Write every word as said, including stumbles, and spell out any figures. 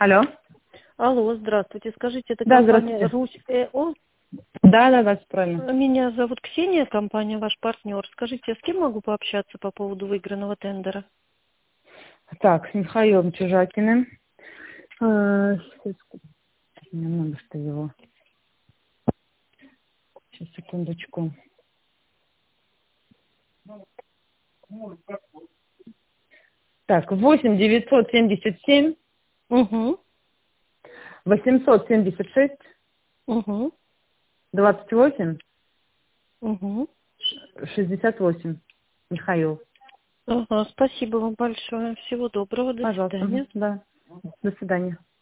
Алло. Алло, здравствуйте. Скажите, это Да, компания здравствуйте. Русь-ЭО? Да, да, да, всё правильно. Меня зовут Ксения, компания ваш партнер. Скажите, а с кем могу пообщаться по поводу выигранного тендера? Так, с Михаилом Чижакиным. А, сейчас, у меня много что его. Сейчас, секундочку. Так, восемь девятьсот семьдесят семь Угу, восемьсот семьдесят шесть угу, двадцать восемь угу. шестьдесят восемь. Михаил. Ага, спасибо вам большое. Всего доброго. До Пожалуйста. свидания. Мгм, да. До свидания.